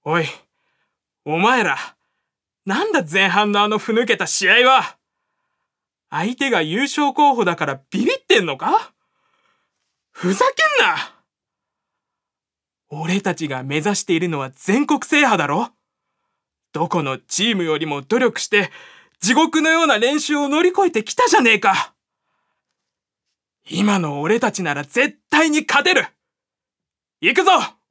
おい、お前ら、なんだ前半のふぬけた試合は。相手が優勝候補だからビビってんのか？ふざけんな！俺たちが目指しているのは全国制覇だろ？どこのチームよりも努力して地獄のような練習を乗り越えてきたじゃねえか。今の俺たちなら絶対に勝てる。行くぞ！